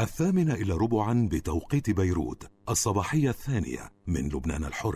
8:45 بتوقيت بيروت، الصباحية الثانية من لبنان الحر.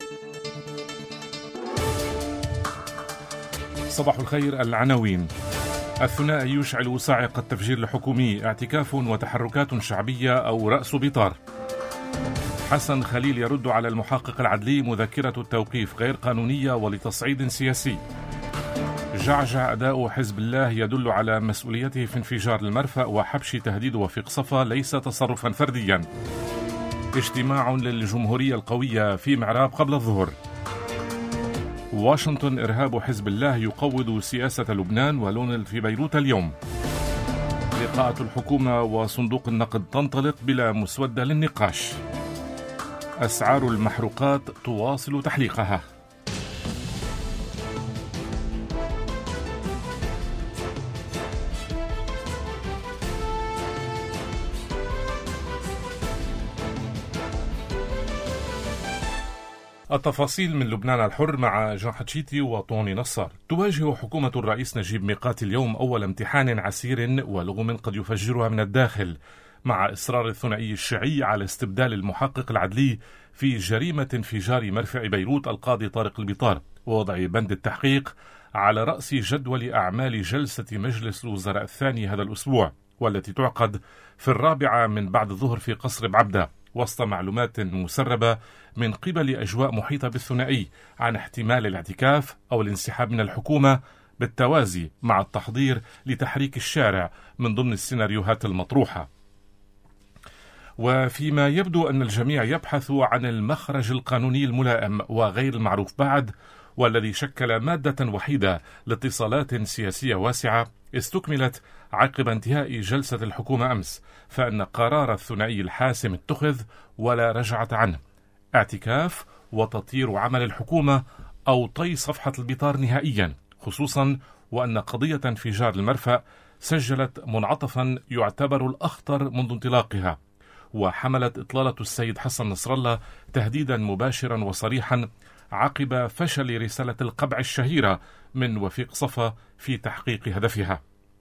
صباح الخير. العناوين: الثنائي يشعل صاعقة التفجير الحكومي، اعتكاف وتحركات شعبية أو رأس بطار. حسن خليل يرد على المحقق العدلي، مذكرة التوقيف غير قانونية ولتصعيد سياسي. جعجع أداء حزب الله يدل على مسؤوليته في انفجار المرفأ، وحبش تهديد وفيق صفا ليس تصرفا فرديا. اجتماع للجمهورية القوية في معراب قبل الظهر. واشنطن: إرهاب حزب الله يقوض سياسة لبنان، ولون في بيروت اليوم. لقاءات الحكومة وصندوق النقد تنطلق بلا مسودة للنقاش. أسعار المحروقات تواصل تحليقها. التفاصيل من لبنان الحر مع جان حتشيتي وطوني نصار. تواجه حكومة الرئيس نجيب ميقات اليوم أول امتحان عسير ولغم قد يفجرها من الداخل، مع إصرار الثنائي الشيعي على استبدال المحقق العدلي في جريمة انفجار مرفأ بيروت القاضي طارق البطار، ووضع بند التحقيق على رأس جدول أعمال جلسة مجلس الوزراء الثاني هذا الأسبوع، والتي تعقد في 4 من بعد الظهر في قصر بعبدة، وسط معلومات مسربة من قبل أجواء محيطة بالثنائي عن احتمال الاعتكاف أو الانسحاب من الحكومة، بالتوازي مع التحضير لتحريك الشارع من ضمن السيناريوهات المطروحة. وفيما يبدو أن الجميع يبحث عن المخرج القانوني الملائم وغير المعروف بعد، والذي شكل مادة وحيدة لاتصالات سياسية واسعة استكملت عقب انتهاء جلسة الحكومة أمس، فإن قرار الثنائي الحاسم اتخذ ولا رجعة عنه: اعتكاف وتطير عمل الحكومة أو طي صفحة البطار نهائيا، خصوصا وأن قضية انفجار المرفأ سجلت منعطفا يعتبر الأخطر منذ انطلاقها، وحملت إطلالة السيد حسن نصر الله تهديدا مباشرا وصريحا عقب فشل رسالة القبع الشهيرة من وفيق صفا في تحقيق هدفها.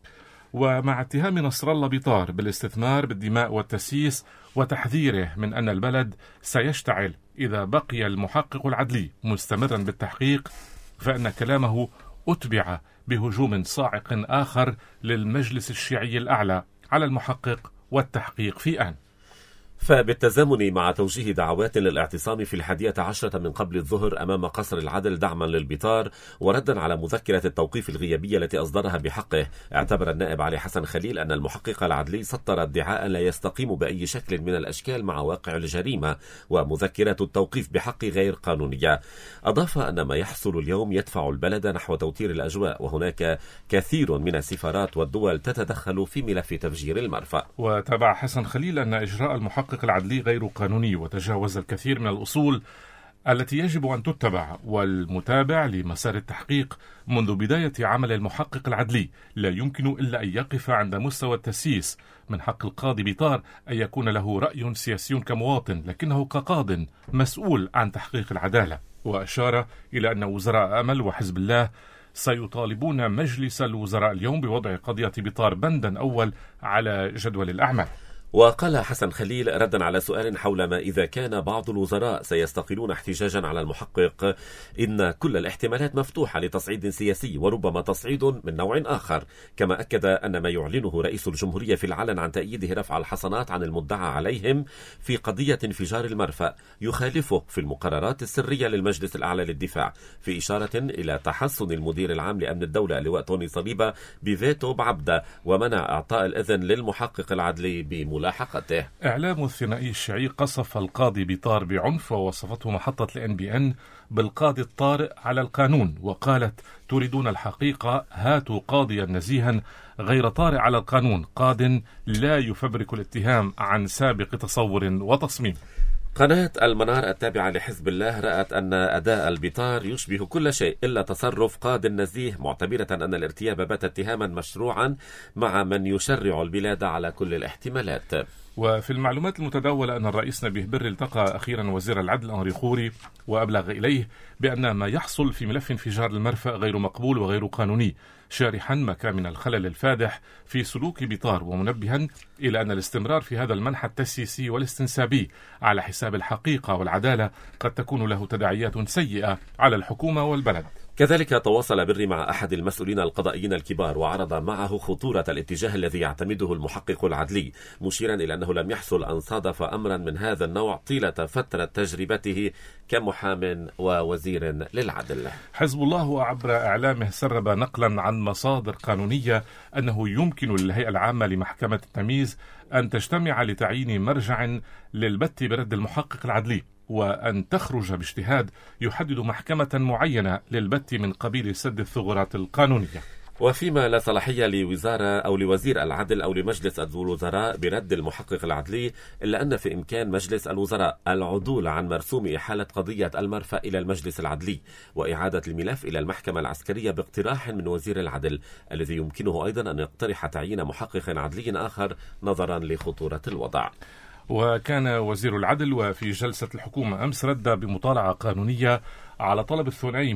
ومع اتهام نصر الله بطار بالاستثمار بالدماء والتسييس وتحذيره من أن البلد سيشتعل إذا بقي المحقق العدلي مستمرا بالتحقيق، فإن كلامه أتبع بهجوم صاعق آخر للمجلس الشيعي الأعلى على المحقق والتحقيق في آن. فبالتزامن مع توجيه دعوات للاعتصام في 11 من قبل الظهر أمام قصر العدل دعما للبطار وردا على مذكرة التوقيف الغيابية التي أصدرها بحقه، اعتبر النائب علي حسن خليل أن المحقق العدلي سطر ادعاء لا يستقيم بأي شكل من الأشكال مع واقع الجريمة، ومذكرة التوقيف بحق غير قانونية. أضاف أن ما يحصل اليوم يدفع البلد نحو توتير الأجواء، وهناك كثير من السفارات والدول تتدخل في ملف تفجير المرفأ. وتابع حسن خليل أن إجراء المحقق العدلي غير قانوني وتجاوز الكثير من الأصول التي يجب أن تتبع، والمتابع لمسار التحقيق منذ بداية عمل المحقق العدلي لا يمكن إلا أن يقف عند مستوى التسييس. من حق القاضي بطار أن يكون له رأي سياسي كمواطن، لكنه كقاض مسؤول عن تحقيق العدالة. وأشار إلى أن وزراء أمل وحزب الله سيطالبون مجلس الوزراء اليوم بوضع قضية بطار بندا أول على جدول الأعمال. وقال حسن خليل ردا على سؤال حول ما إذا كان بعض الوزراء سيستقيلون احتجاجا على المحقق: إن كل الاحتمالات مفتوحة لتصعيد سياسي وربما تصعيد من نوع آخر. كما أكد أن ما يعلنه رئيس الجمهورية في العلن عن تأييده رفع الحصانات عن المدعى عليهم في قضية انفجار المرفأ يخالفه في المقررات السرية للمجلس الأعلى للدفاع، في إشارة إلى تحسن المدير العام لأمن الدولة اللواء طوني صليبة بفيتو بعبدة ومنع إعطاء الإذن للمحقق العدلي بملاحقته. إعلام الثنائي الشيعي قصف القاضي بطار بعنف، ووصفته محطة الNBN بالقاضي الطارئ على القانون، وقالت: تريدون الحقيقة، هاتوا قاضيا نزيها غير طارئ على القانون، قاض لا يفبرك الاتهام عن سابق تصور وتصميم. قناة المنار التابعة لحزب الله رأت أن أداء البطار يشبه كل شيء إلا تصرف قاد نزيه، معتبرة أن الارتياب بات اتهاما مشروعا مع من يشرع البلاد على كل الاحتمالات. وفي المعلومات المتداولة أن الرئيس نبيه بري التقى أخيرا وزير العدل أنري خوري وأبلغ إليه بأن ما يحصل في ملف انفجار المرفأ غير مقبول وغير قانوني، شارحا ما كان من الخلل الفادح في سلوك بيطار، ومنبها إلى أن الاستمرار في هذا المنحى التسييسي والاستنسابي على حساب الحقيقة والعدالة قد تكون له تداعيات سيئة على الحكومة والبلد. كذلك تواصل بري مع أحد المسؤولين القضائيين الكبار وعرض معه خطورة الاتجاه الذي يعتمده المحقق العدلي، مشيرا إلى أنه لم يحصل أن صادف أمرا من هذا النوع طيلة فترة تجربته كمحام ووزير للعدل. حزب الله عبر إعلامه سرب نقلا عن مصادر قانونية أنه يمكن للهيئة العامة لمحكمة التمييز أن تجتمع لتعيين مرجع للبت برد المحقق العدلي، وأن تخرج باجتهاد يحدد محكمة معينة للبت من قبيل سد الثغرات القانونية. وفيما لا صلاحية لوزارة أو لوزير العدل أو لمجلس الوزراء برد المحقق العدلي، إلا أن في إمكان مجلس الوزراء العدول عن مرسوم إحالة قضية المرفأ إلى المجلس العدلي وإعادة الملف إلى المحكمة العسكرية باقتراح من وزير العدل، الذي يمكنه أيضا أن يقترح تعيين محقق عدلي آخر نظرا لخطورة الوضع. وكان وزير العدل وفي جلسة الحكومة أمس رد بمطالعة قانونية على طلب الثنائي،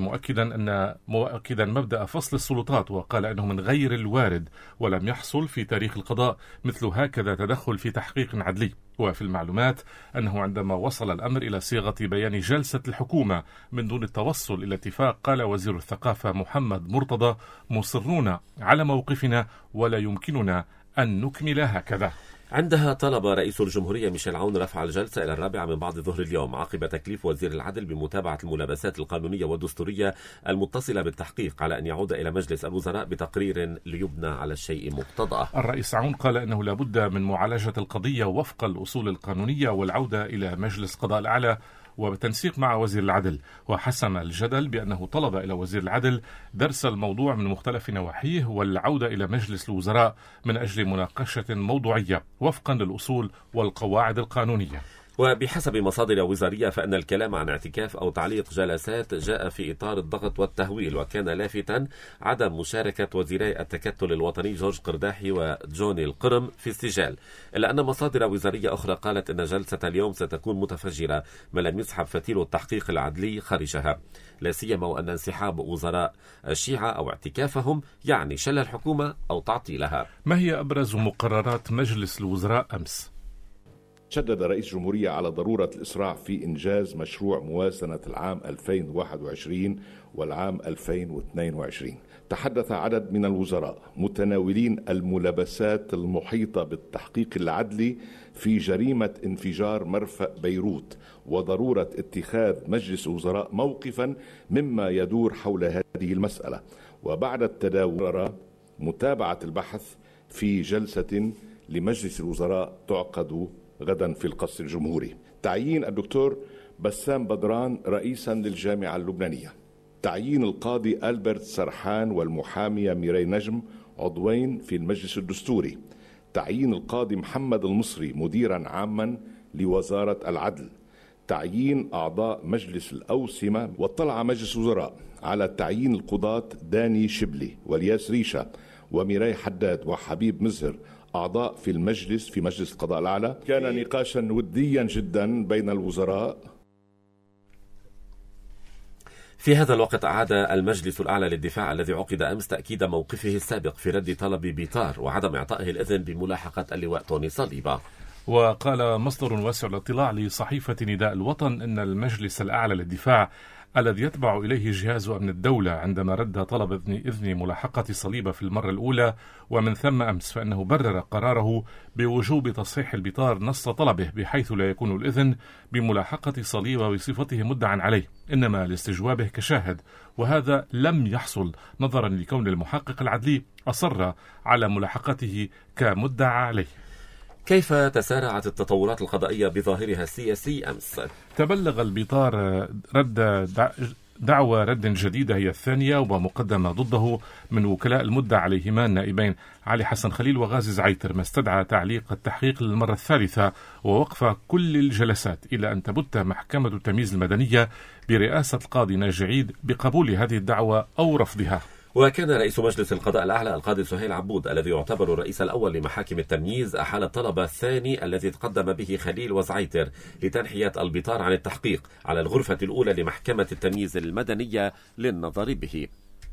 مؤكدا مبدأ فصل السلطات، وقال أنه من غير الوارد ولم يحصل في تاريخ القضاء مثل هكذا تدخل في تحقيق عدلي. وفي المعلومات أنه عندما وصل الأمر إلى صيغة بيان جلسة الحكومة من دون التوصل إلى اتفاق، قال وزير الثقافة محمد مرتضى: مصرون على موقفنا ولا يمكننا أن نكمل هكذا. عندها طلب رئيس الجمهورية ميشيل عون رفع الجلسة إلى 4 من بعد ظهر اليوم عقب تكليف وزير العدل بمتابعة الملابسات القانونية والدستورية المتصلة بالتحقيق على أن يعود إلى مجلس الوزراء بتقرير ليبنى على الشيء مقتضاه. الرئيس عون قال أنه لابد من معالجة القضية وفق الأصول القانونية والعودة إلى مجلس قضاء الأعلى وبالتنسيق مع وزير العدل، وحسم الجدل بأنه طلب إلى وزير العدل درس الموضوع من مختلف نواحيه والعودة إلى مجلس الوزراء من أجل مناقشة موضوعية وفقا للأصول والقواعد القانونية. وبحسب مصادر وزارية فإن الكلام عن اعتكاف أو تعليق جلسات جاء في إطار الضغط والتهويل، وكان لافتا عدم مشاركة وزيري التكتل الوطني جورج قرداحي وجوني القرم في السجال، إلا أن مصادر وزارية أخرى قالت أن جلسة اليوم ستكون متفجرة ما لم يسحب فتيل التحقيق العدلي خارجها، لا سيما وأن انسحاب وزراء الشيعة أو اعتكافهم يعني شل الحكومة أو تعطيلها. ما هي أبرز مقررات مجلس الوزراء أمس؟ شدد رئيس الجمهورية على ضرورة الإسراع في إنجاز مشروع موازنة العام 2021 والعام 2022. تحدث عدد من الوزراء متناولين الملابسات المحيطة بالتحقيق العدلي في جريمة انفجار مرفأ بيروت وضرورة اتخاذ مجلس الوزراء موقفا مما يدور حول هذه المسألة، وبعد التداول متابعة البحث في جلسة لمجلس الوزراء تعقد غدا في القصر الجمهوري. تعيين الدكتور بسام بدران رئيسا للجامعة اللبنانية، تعيين القاضي ألبرت سرحان والمحامية ميراي نجم عضوين في المجلس الدستوري، تعيين القاضي محمد المصري مديرا عاما لوزارة العدل، تعيين أعضاء مجلس الأوسمة. واطلع مجلس الوزراء على تعيين القضاة داني شبلي والياس ريشة وميراي حداد وحبيب مزهر أعضاء في مجلس القضاء الأعلى. كان نقاشا وديا جدا بين الوزراء. في هذا الوقت أعاد المجلس الأعلى للدفاع الذي عقد أمس تأكيد موقفه السابق في رد طلب بيطار وعدم إعطائه الإذن بملاحقة اللواء توني صليبة. وقال مصدر واسع الاطلاع لصحيفة نداء الوطن أن المجلس الأعلى للدفاع الذي يتبع إليه جهاز أمن الدولة عندما رد طلب إذن ملاحقة صليبة في المرة الأولى ومن ثم أمس، فإنه برر قراره بوجوب تصحيح البطار نص طلبه بحيث لا يكون الإذن بملاحقة صليبة بصفته مدعا عليه، إنما لاستجوابه كشاهد، وهذا لم يحصل نظرا لكون المحقق العدلي أصر على ملاحقته كمدعى عليه. كيف تسارعت التطورات القضائية بظاهرها السياسي أمس؟ تبلغ البطار رد دعوى رد جديدة هي الثانية ومقدمة ضده من وكلاء المدعى عليهما النائبين علي حسن خليل وغازي زعيتر، ما استدعى تعليق التحقيق للمرة الثالثة ووقف كل الجلسات إلى أن تبت محكمة التمييز المدنية برئاسة القاضي ناجي عيد بقبول هذه الدعوة أو رفضها. وكان رئيس مجلس القضاء الأعلى القاضي سهيل عبود الذي يعتبر الرئيس الأول لمحاكم التمييز أحال الطلب الثاني الذي تقدم به خليل وزعيتر لتنحية البطار عن التحقيق على الغرفة الأولى لمحكمة التمييز المدنية للنظر به.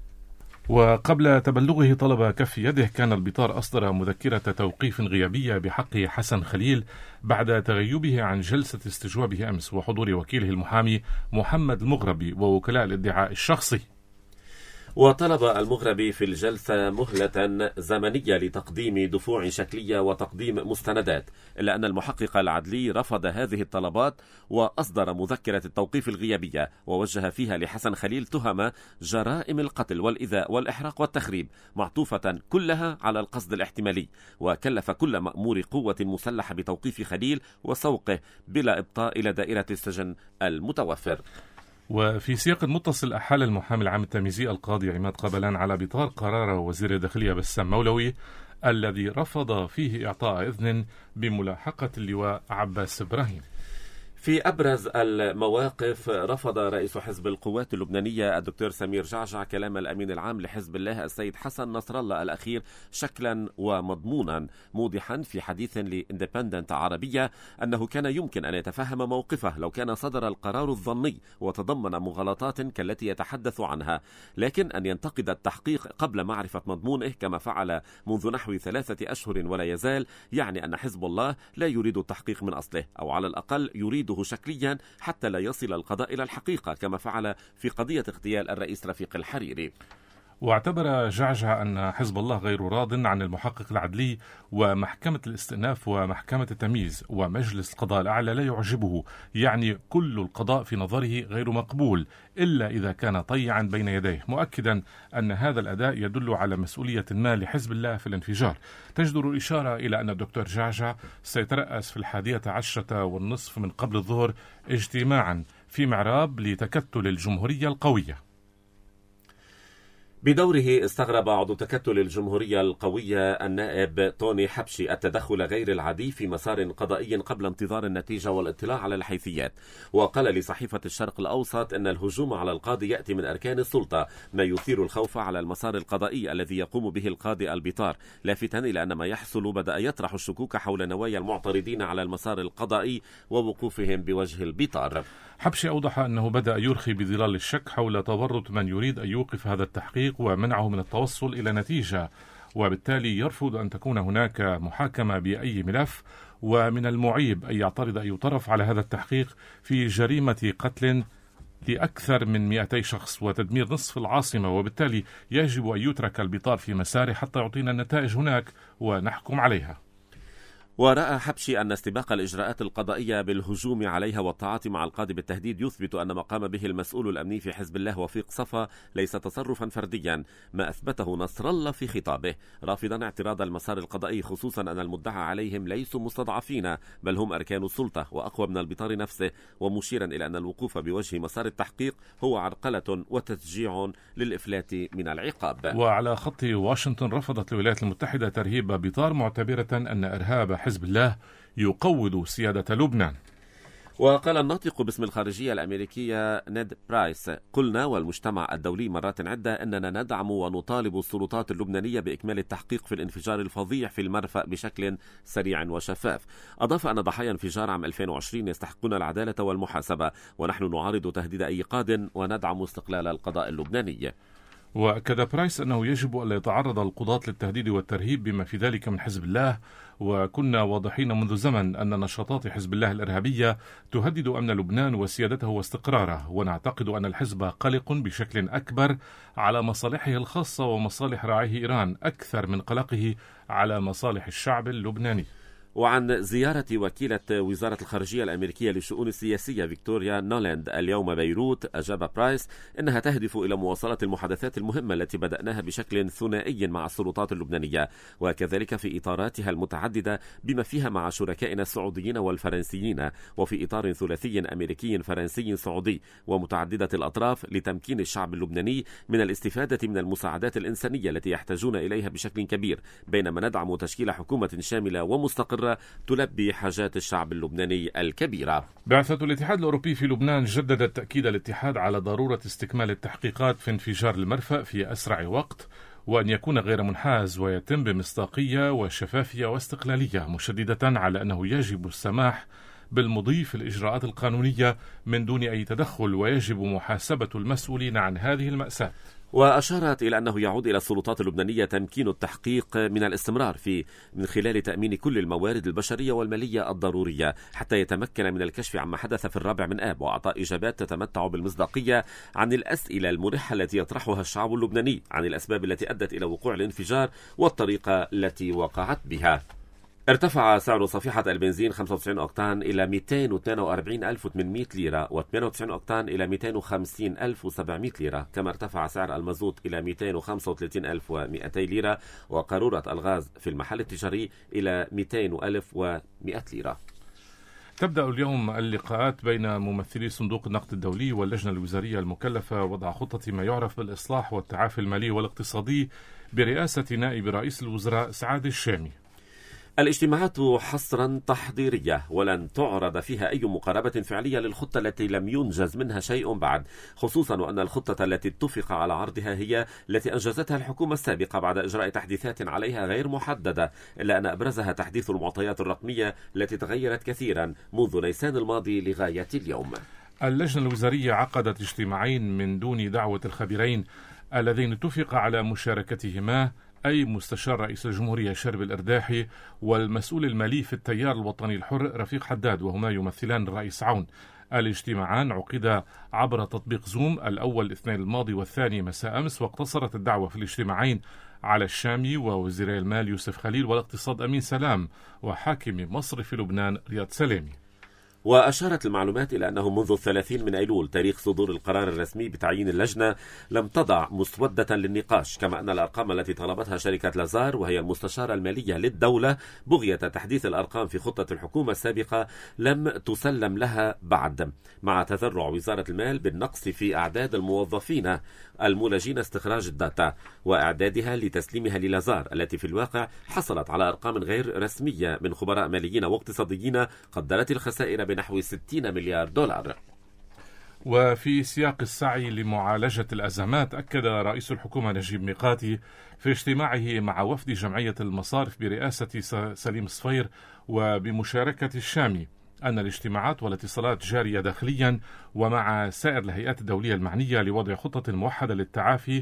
وقبل تبلغه طلب كف يده، كان البطار أصدر مذكرة توقيف غيابية بحق حسن خليل بعد تغيبه عن جلسة استجوابه أمس وحضور وكيله المحامي محمد المغربي ووكلاء الادعاء الشخصي. وطلب المغربي في الجلسة مهلة زمنية لتقديم دفوع شكلية وتقديم مستندات، إلا أن المحقق العدلي رفض هذه الطلبات وأصدر مذكرة التوقيف الغيابية ووجه فيها لحسن خليل تهم جرائم القتل والإيذاء والإحراق والتخريب معطوفة كلها على القصد الاحتمالي، وكلف كل مأمور قوة مسلحة بتوقيف خليل وسوقه بلا إبطاء إلى دائرة السجن المتوفر. وفي سياق متصل، أحال المحامي العام التمييزي القاضي عماد قبلان على بطار قرار وزير الداخلية بسام مولوي الذي رفض فيه إعطاء إذن بملاحقة اللواء عباس إبراهيم. في أبرز المواقف، رفض رئيس حزب القوات اللبنانية الدكتور سمير جعجع كلام الأمين العام لحزب الله السيد حسن نصر الله الأخير شكلا ومضمونا، موضحا في حديث لإندبندنت عربية أنه كان يمكن أن يتفهم موقفه لو كان صدر القرار الظني وتضمن مغالطات كالتي يتحدث عنها، لكن أن ينتقد التحقيق قبل معرفة مضمونه كما فعل منذ نحو 3 أشهر ولا يزال، يعني أن حزب الله لا يريد التحقيق من أصله، أو على الأقل يريده شكليا حتى لا يصل القضاء إلى الحقيقة كما فعل في قضية اغتيال الرئيس رفيق الحريري. واعتبر جعجع أن حزب الله غير راض عن المحقق العدلي ومحكمة الاستئناف ومحكمة التمييز، ومجلس القضاء الأعلى لا يعجبه، يعني كل القضاء في نظره غير مقبول إلا إذا كان طيعا بين يديه، مؤكدا أن هذا الأداء يدل على مسؤولية ما لحزب الله في الانفجار. تجدر الإشارة إلى أن الدكتور جعجع سيترأس في 11:30 من قبل الظهر اجتماعا في معراب لتكتل الجمهورية القوية. بدوره استغرب عضو تكتل الجمهورية القوية النائب توني حبشي التدخل غير العادي في مسار قضائي قبل انتظار النتيجة والاطلاع على الحيثيات، وقال لصحيفة الشرق الأوسط أن الهجوم على القاضي يأتي من أركان السلطة، ما يثير الخوف على المسار القضائي الذي يقوم به القاضي البطار، لافتا إلى أن ما يحصل بدأ يطرح الشكوك حول نوايا المعترضين على المسار القضائي ووقوفهم بوجه البطار. حبشي أوضح أنه بدأ يرخي بظلال الشك حول تورط من يريد أن يوقف هذا التحقيق ومنعه من التوصل إلى نتيجة، وبالتالي يرفض أن تكون هناك محاكمة بأي ملف، ومن المعيب أن يعترض أي طرف على هذا التحقيق في جريمة قتل لأكثر من 200 شخص وتدمير نصف العاصمة، وبالتالي يجب أن يترك البطار في مساره حتى يعطينا النتائج هناك ونحكم عليها. ورأى حبشي أن استباق الإجراءات القضائية بالهجوم عليها والتعاطي مع القاضي بالتهديد يثبت أن ما قام به المسؤول الأمني في حزب الله وفيق صفا ليس تصرفا فرديا، ما أثبته نصر الله في خطابه، رافضا اعتراض المسار القضائي، خصوصا أن المدعى عليهم ليسوا مستضعفين بل هم أركان السلطة وأقوى من البطار نفسه، ومشيرا إلى أن الوقوف بوجه مسار التحقيق هو عرقلة وتشجيع للإفلات من العقاب. وعلى خط واشنطن، رفضت الولايات المتحدة ترهيب بطار معتبرة أن إرهاب حزب الله يقوض سيادة لبنان. وقال الناطق باسم الخارجية الأمريكية نيد برايس: قلنا والمجتمع الدولي مرات عدة أننا ندعم ونطالب السلطات اللبنانية بإكمال التحقيق في الانفجار الفظيع في المرفأ بشكل سريع وشفاف. أضاف أن ضحايا انفجار عام 2020 يستحقون العدالة والمحاسبة، ونحن نعارض تهديد أي قاد وندعم استقلال القضاء اللبناني. وأكد برايس أنه يجب أن يتعرض القضاة للتهديد والترهيب بما في ذلك من حزب الله، وكنا واضحين منذ زمن أن نشاطات حزب الله الإرهابية تهدد أمن لبنان وسيادته واستقراره، ونعتقد أن الحزب قلق بشكل أكبر على مصالحه الخاصة ومصالح راعيه إيران أكثر من قلقه على مصالح الشعب اللبناني. وعن زيارة وكيلة وزارة الخارجية الأمريكية للشؤون السياسية فيكتوريا نولاند اليوم بيروت، أجاب برايس إنها تهدف إلى مواصلة المحادثات المهمة التي بدأناها بشكل ثنائي مع السلطات اللبنانية، وكذلك في إطاراتها المتعددة بما فيها مع شركائنا السعوديين والفرنسيين، وفي إطار ثلاثي أمريكي فرنسي سعودي ومتعددة الأطراف لتمكين الشعب اللبناني من الاستفادة من المساعدات الإنسانية التي يحتاجون إليها بشكل كبير، بينما ندعم تشكيل حكومة شاملة ومستقرة أخرى تلبي حاجات الشعب اللبناني الكبيرة. بعثة الاتحاد الأوروبي في لبنان جددت تأكيد الاتحاد على ضرورة استكمال التحقيقات في انفجار المرفأ في أسرع وقت، وأن يكون غير منحاز ويتم بمصداقية وشفافية واستقلالية، مشددة على أنه يجب السماح بالمضي في الإجراءات القانونية من دون أي تدخل، ويجب محاسبة المسؤولين عن هذه المأساة. وأشارت إلى أنه يعود إلى السلطات اللبنانية تمكين التحقيق من الاستمرار من خلال تأمين كل الموارد البشرية والمالية الضرورية حتى يتمكن من الكشف عما حدث في 4 آب وأعطاء إجابات تتمتع بالمصداقية عن الأسئلة الملحة التي يطرحها الشعب اللبناني عن الأسباب التي أدت إلى وقوع الانفجار والطريقة التي وقعت بها. ارتفع سعر صفيحة البنزين 95 أوكتان إلى 242,800 ليرة، و98 أوكتان إلى 250,700 ليرة، كما ارتفع سعر المازوت إلى 235,200 ليرة، وقارورة الغاز في المحل التجاري إلى 200,100 ليرة. تبدأ اليوم اللقاءات بين ممثلي صندوق النقد الدولي واللجنة الوزارية المكلفة وضع خطة ما يعرف بالإصلاح والتعافي المالي والاقتصادي برئاسة نائب رئيس الوزراء سعاد الشامي. الاجتماعات حصرا تحضيرية ولن تعرض فيها أي مقاربة فعلية للخطة التي لم ينجز منها شيء بعد، خصوصا وأن الخطة التي اتفق على عرضها هي التي أنجزتها الحكومة السابقة بعد إجراء تحديثات عليها غير محددة، إلا أن أبرزها تحديث المعطيات الرقمية التي تغيرت كثيرا منذ نيسان الماضي لغاية اليوم. اللجنة الوزارية عقدت اجتماعين من دون دعوة الخبيرين اللذين اتفق على مشاركتهما، أي مستشار رئيس الجمهورية شرب الإرداحي والمسؤول المالي في التيار الوطني الحر رفيق حداد، وهما يمثلان الرئيس عون. الاجتماعان عقدا عبر تطبيق زوم، الأول الاثنين الماضي والثاني مساء أمس، واقتصرت الدعوة في الاجتماعين على الشامي ووزيري المال يوسف خليل والاقتصاد أمين سلام وحاكم مصر في لبنان رياض سلامي. وأشارت المعلومات إلى أنه منذ 30 من أيلول تاريخ صدور القرار الرسمي بتعيين اللجنة لم تضع مسودة للنقاش، كما أن الأرقام التي طلبتها شركة لازار وهي المستشارة المالية للدولة بغية تحديث الأرقام في خطة الحكومة السابقة لم تسلم لها بعد، مع تذرع وزارة المال بالنقص في أعداد الموظفين المولجين استخراج الداتا وإعدادها لتسليمها للازار، التي في الواقع حصلت على أرقام غير رسمية من خبراء ماليين واقتصاديين قدرت الخسائر بنحو 60 مليار دولار. وفي سياق السعي لمعالجة الأزمات، أكد رئيس الحكومة نجيب ميقاتي في اجتماعه مع وفد جمعية المصارف برئاسة سليم صفير وبمشاركة الشامي أن الاجتماعات والاتصالات جارية داخليا ومع سائر الهيئات الدولية المعنية لوضع خطة موحدة للتعافي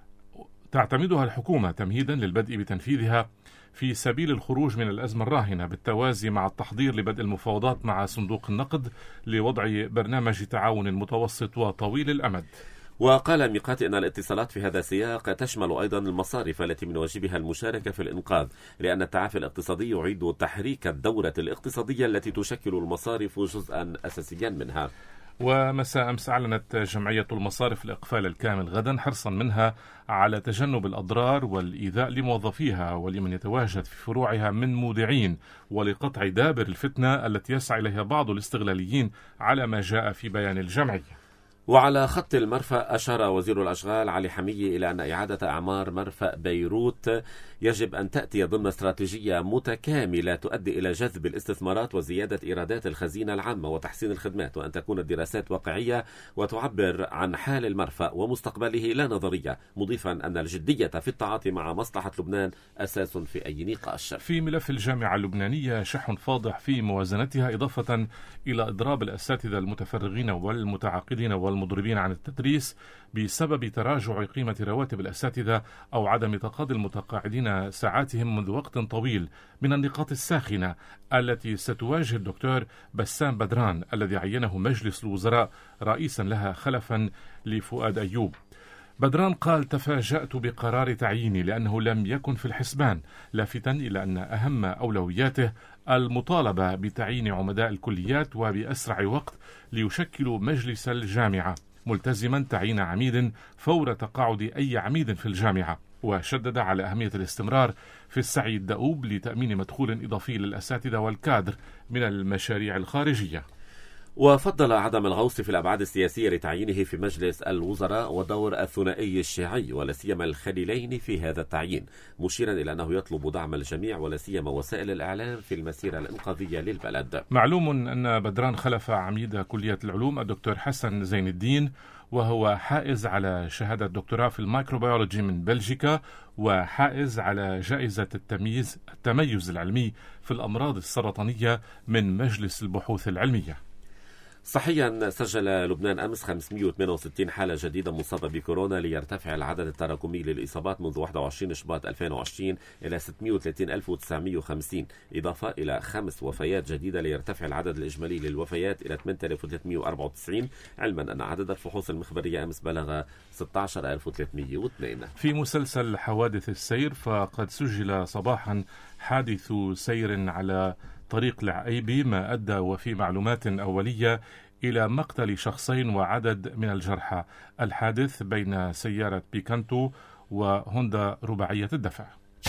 تعتمدها الحكومة تمهيدا للبدء بتنفيذها في سبيل الخروج من الأزمة الراهنة، بالتوازي مع التحضير لبدء المفاوضات مع صندوق النقد لوضع برنامج تعاون متوسط وطويل الأمد. وقال ميقاتي أن الاتصالات في هذا السياق تشمل أيضا المصارف التي من واجبها المشاركة في الإنقاذ، لأن التعافي الاقتصادي يعيد تحريك الدورة الاقتصادية التي تشكل المصارف جزءا أساسيا منها. ومساء أمس أعلنت جمعية المصارف الإقفال الكامل غدا، حرصا منها على تجنب الأضرار والإيذاء لموظفيها ولمن يتواجد في فروعها من مودعين، ولقطع دابر الفتنة التي يسعى إليها بعض الاستغلاليين على ما جاء في بيان الجمعية. وعلى خط المرفأ أشار وزير الأشغال علي حمية إلى أن إعادة أعمار مرفأ بيروت يجب أن تأتي ضمن استراتيجية متكاملة تؤدي إلى جذب الاستثمارات وزيادة إيرادات الخزينة العامة وتحسين الخدمات، وأن تكون الدراسات واقعية وتعبر عن حال المرفأ ومستقبله لا نظرية، مضيفا أن الجدية في التعاطي مع مصلحة لبنان أساس في أي نقاش. في ملف الجامعة اللبنانية شح فاضح في موازنتها، إضافة إلى إضراب الأساتذة المتفرغين والمتعاقدين والمضربين عن التدريس بسبب تراجع قيمة رواتب الأساتذة أو عدم تقاضي المتقاعدين ساعاتهم منذ وقت طويل، من النقاط الساخنة التي ستواجه الدكتور بسام بدران الذي عينه مجلس الوزراء رئيسا لها خلفا لفؤاد أيوب. بدران قال: تفاجأت بقرار تعييني لأنه لم يكن في الحسبان، لافتا إلى أن أهم أولوياته المطالبة بتعيين عمداء الكليات وبأسرع وقت ليشكلوا مجلس الجامعة، ملتزما تعيين عميد فور تقاعد أي عميد في الجامعة، وشدد على أهمية الاستمرار في السعي الدؤوب لتأمين مدخول إضافي للأساتذة والكادر من المشاريع الخارجية. وفضل عدم الغوص في الأبعاد السياسية لتعيينه في مجلس الوزراء ودور الثنائي الشيعي ولا سيما الخليلين في هذا التعيين، مشيرا إلى أنه يطلب دعم الجميع ولا سيما وسائل الإعلام في المسيرة الإنقاذية للبلد. معلوم أن بدران خلف عميد كلية العلوم الدكتور حسن زين الدين، وهو حائز على شهادة دكتوراه في الميكروبيولوجي من بلجيكا، وحائز على جائزة التميز العلمي في الأمراض السرطانية من مجلس البحوث العلمية. صحيا سجل لبنان أمس 568 حالة جديدة مصابة بكورونا ليرتفع العدد التراكمي للإصابات منذ 21 شباط 2020 إلى 63950، إضافة إلى 5 وفيات جديدة ليرتفع العدد الإجمالي للوفيات إلى 8394، علما أن عدد الفحوص المخبرية أمس بلغ 16302. في مسلسل حوادث السير، فقد سجل صباحا حادث سير على طريق العقيبي ما أدى وفي معلومات أولية إلى مقتل شخصين وعدد من الجرحى. الحادث بين سيارة بيكانتو وهوندا رباعية الدفع.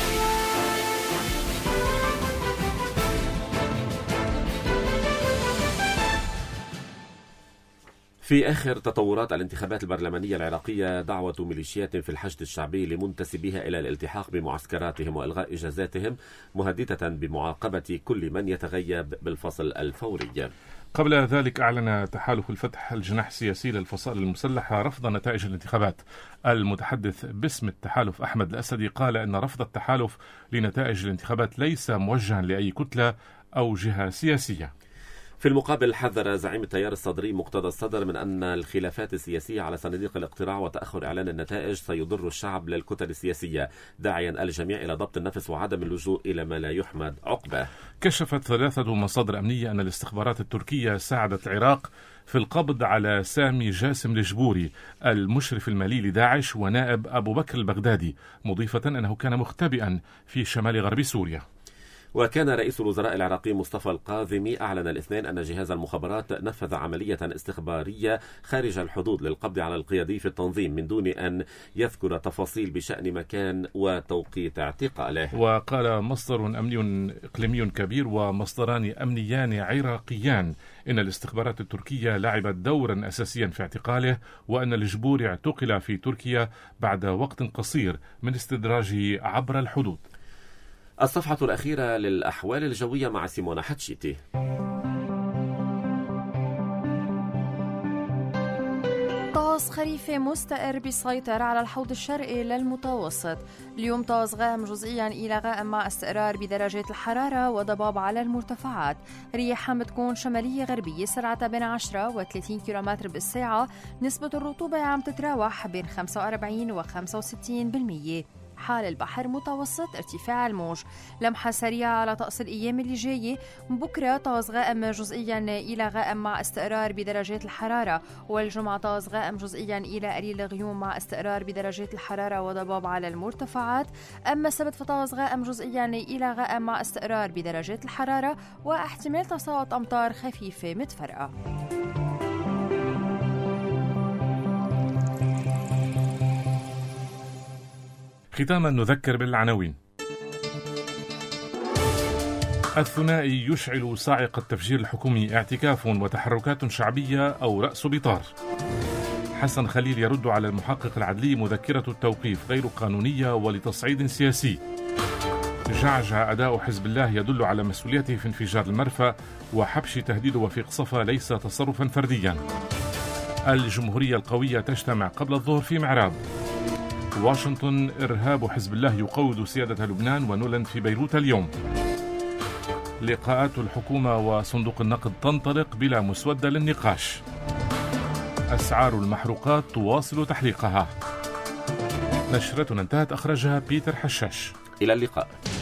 في آخر تطورات الانتخابات البرلمانية العراقية، دعوة ميليشيات في الحشد الشعبي لمنتسبيها إلى الالتحاق بمعسكراتهم وإلغاء إجازاتهم، مهددة بمعاقبة كل من يتغيب بالفصل الفوري. قبل ذلك أعلن تحالف الفتح الجناح السياسي للفصائل المسلحة رفض نتائج الانتخابات. المتحدث باسم التحالف أحمد الأسدي قال أن رفض التحالف لنتائج الانتخابات ليس موجها لأي كتلة أو جهة سياسية. في المقابل حذر زعيم التيار الصدري مقتدى الصدر من أن الخلافات السياسية على صناديق الاقتراع وتأخر إعلان النتائج سيضر الشعب للكتل السياسية، داعيا الجميع إلى ضبط النفس وعدم اللجوء إلى ما لا يحمد عقبه. كشفت 3 مصادر أمنية أن الاستخبارات التركية ساعدت العراق في القبض على سامي جاسم الجبوري المشرف المالي لداعش ونائب أبو بكر البغدادي، مضيفة أنه كان مختبئا في شمال غرب سوريا. وكان رئيس الوزراء العراقي مصطفى القاذمي أعلن الاثنين أن جهاز المخابرات نفذ عملية استخبارية خارج الحدود للقبض على القيادي في التنظيم من دون أن يذكر تفاصيل بشأن مكان وتوقيت اعتقاله. وقال مصدر أمني إقليمي كبير ومصدران أمنيان عراقيان إن الاستخبارات التركية لعبت دورا أساسيا في اعتقاله، وأن الجبوري اعتقل في تركيا بعد وقت قصير من استدراجه عبر الحدود. الصفحة الأخيرة للأحوال الجوية مع سيمونا حتشيتي. طقس خريفي مستقر بيسيطر على الحوض الشرقي للمتوسط. اليوم طقس غائم جزئيا إلى غائم مع استقرار بدرجات الحرارة وضباب على المرتفعات. رياح عم تكون شمالية غربية سرعتها بين 10 و 30 كيلومتر بالساعة. نسبة الرطوبة عم تتراوح بين 45 و 65%. حال البحر متوسط ارتفاع الموج. لمحة سريعة على طقس الأيام اللي جاية. بكرة طقس غائم جزئيا إلى غائم مع استقرار بدرجات الحرارة، والجمعة طقس غائم جزئيا إلى قليل غيوم مع استقرار بدرجات الحرارة وضباب على المرتفعات. أما السبت فطقس غائم جزئيا إلى غائم مع استقرار بدرجات الحرارة واحتمال تساقط أمطار خفيفة متفرقة. ختاما نذكر بالعناوين. الثنائي يشعل صاعق التفجير الحكومي، اعتكاف وتحركات شعبية أو رأس بطار. حسن خليل يرد على المحقق العدلي مذكرة التوقيف غير قانونية ولتصعيد سياسي. جعجع أداء حزب الله يدل على مسؤوليته في انفجار المرفأ، وحبش تهديد وفيق صفا ليس تصرفا فرديا. الجمهورية القوية تجتمع قبل الظهر في معراب. واشنطن، إرهاب حزب الله يقوض سيادة لبنان، ونولند في بيروت اليوم. لقاءات الحكومة وصندوق النقد تنطلق بلا مسودة للنقاش. أسعار المحروقات تواصل تحليقها. نشرتنا انتهت، أخرجها بيتر حشاش. إلى اللقاء.